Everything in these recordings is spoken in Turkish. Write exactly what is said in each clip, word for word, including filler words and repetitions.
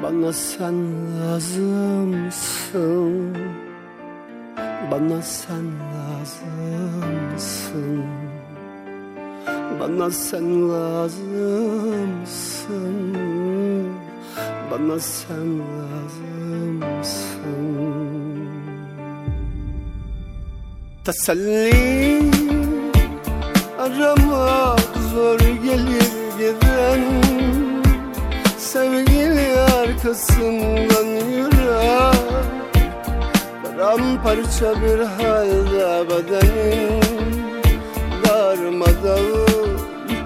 Bana sen lazımsın, bana sen lazımsın, bana sen lazımsın, bana sen lazımsın. Teselli aramak zor gelir giden, sevgili arkasından yürür, paramparça bir halde bedenin, darmadağın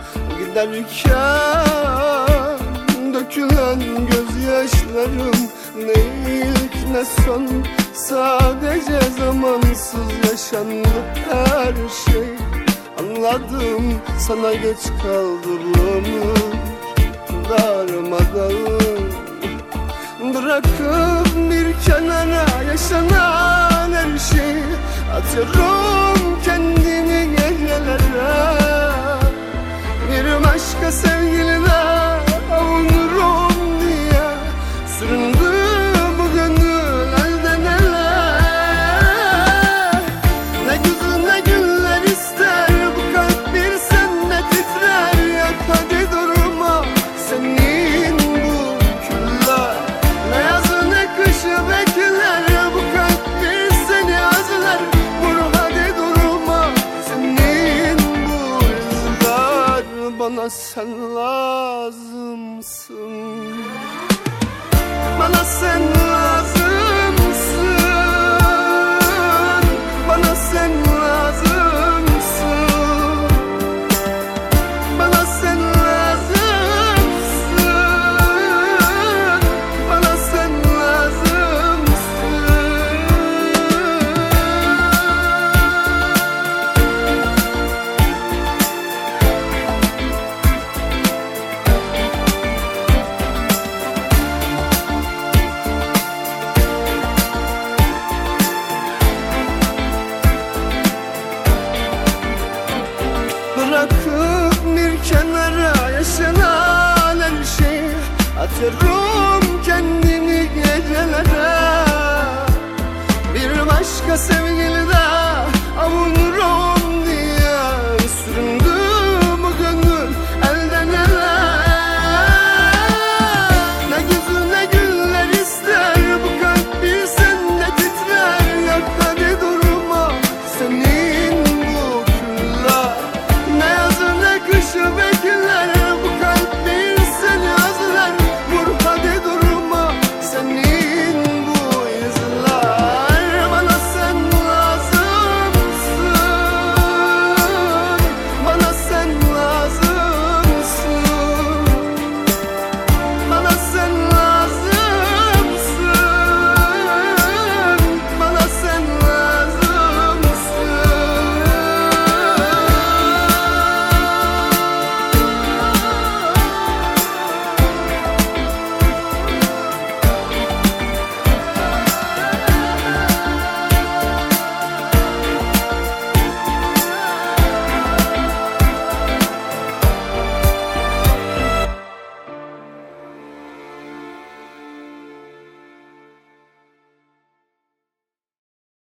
giderken dökülen gözyaşlarım ne ilk ne son, sadece zamansız yaşandı her şey. Anladım, sana geç kaldı bu ömür, darmadağın. Bırakıp bir kenara yaşanan her şeyi, atıyorum kendimi gecelere. Bir başka sevgilide avunurum diye süründü bu gönül elden ele. Ne güzel ne güller ister bu kalp, bir sende titrer. Yak hadi durma senin bu küller, ne yazı ne kışı bekler. Bu kalp bir seni özler, vur hadi durma senin bu izler. Bana sen lazımsın, bana sen lazımsın, bana sen lazımsın, bana sen lazımsın, bana sen bırakıp bir kenara yaşanan her şeyi, atıyorum kendimi gecelere. Bir başka sevgilide avun